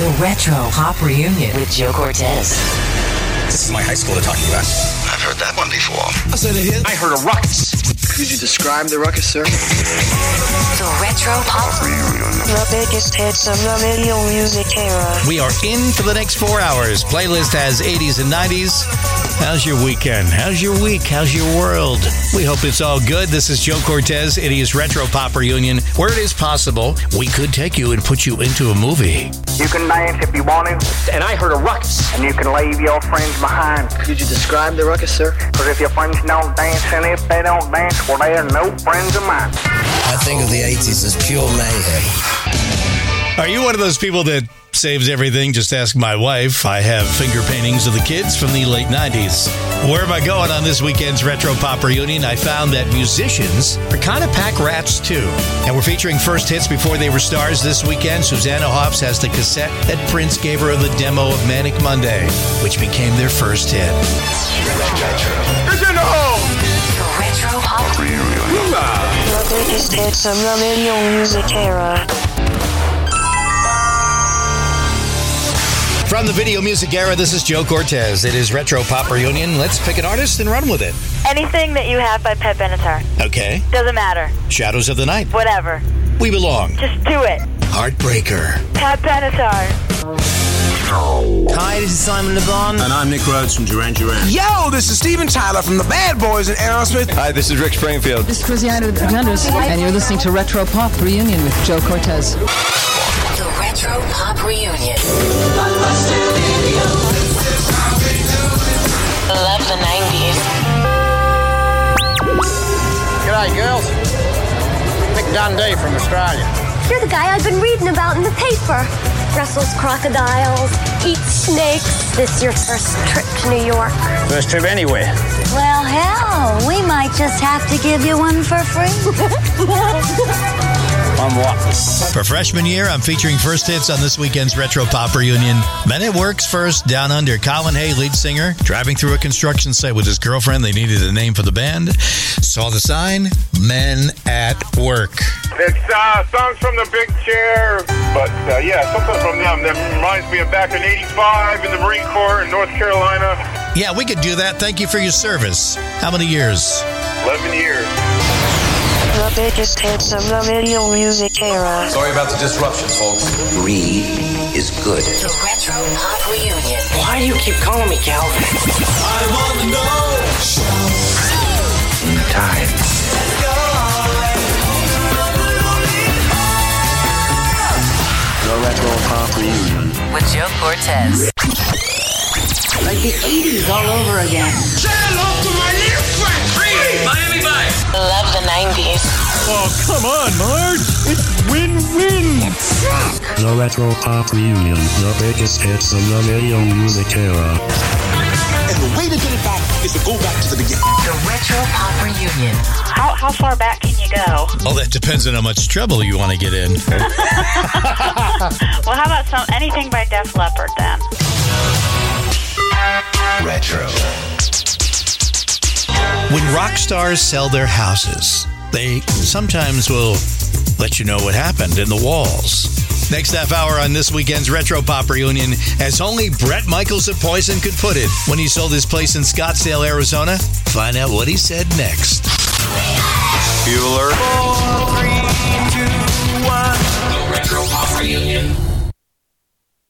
The Retro Pop Reunion with Joe Cortez. This is my high school they're talking about. I've heard that one before. I said it hit. I heard a ruckus. Could you describe the ruckus, sir? The Retro Pop Reunion. The biggest hits of the video music era. We are in for the next 4 hours. Playlist has 80s and 90s. How's your weekend? How's your week? How's your world? We hope it's all good. This is Joe Cortez. It is Retro Pop Reunion. Where it is possible, we could take you and put you into a movie. You can dance if you want to, And I heard a ruckus. and you can leave your friends behind. Could you describe the ruckus, sir? Because if your friends don't dance, and if they don't dance, well, they are no friends of mine. I think of the 80s as pure mayhem. Are you one of those people that saves everything? Just ask my wife. I have finger paintings of the kids from the late 90s. Where am I going on this weekend's Retro Pop Reunion? I found that musicians are kind of pack rats too. And we're featuring first hits before they were stars this weekend. Susanna Hoffs has the cassette that Prince gave her of the demo of Manic Monday, which became their first hit. It's in the hole! The Retro Pop Reunion. The biggest hits of the video music era. From the video music era, this is Joe Cortez. It is Retro Pop Reunion. Let's pick an artist and run with it. Anything that you have by Pat Benatar. Okay. Doesn't matter. Shadows of the Night. Whatever. We Belong. Just do it. Heartbreaker. Pat Benatar. Hi, this is Simon Le Bon. And I'm Nick Rhodes from Duran Duran. Yo, this is Steven Tyler from the Bad Boys and Aerosmith. Hi, this is Rick Springfield. This is Cristiano Hernandez, and you're listening to Retro Pop Reunion with Joe Cortez. The Retro Pop Reunion. Love the 90s. G'day, girls. Nick Dundee from Australia. You're the guy I've been reading about in the paper. Wrestles crocodiles, eats snakes. This is your first trip to New York. First trip anywhere. Well, hell, we might just have to give you one for free. On what? For freshman year, I'm featuring first hits on this weekend's Retro Pop Reunion. Men at Work's first, Down Under. Colin Hay, lead singer, driving through a construction site with his girlfriend. They needed a name for the band. Saw the sign, Men at Work. It's songs from the Big Chair, but yeah, something from them that reminds me of back in '85 in the Marine Corps in North Carolina. Yeah, we could do that. Thank you for your service. How many years? 11 years. The biggest hits of the video music era. Sorry about the disruption, folks. Read is good. The Retro Pop Reunion. Why do you keep calling me Calvin? I want to know. Time. The Retro Pop Reunion. With Joe Cortez. Like the 80s all over again. Say hello to my little friend, Miami Vice. Love the 90s. Oh, come on, Marge. It's win-win. The Retro Pop Reunion. The biggest hits of the video music era. And the way to get it back is to go back to the beginning. The Retro Pop Reunion. How far back can you go? Well, that depends on how much trouble you want to get in. Well, how about anything by Def Leppard then? Retro. When rock stars sell their houses, they sometimes will let you know what happened in the walls. Next half hour on this weekend's Retro Pop Reunion, as only Bret Michaels of Poison could put it when he sold his place in Scottsdale, Arizona. Find out what he said next. Bueller.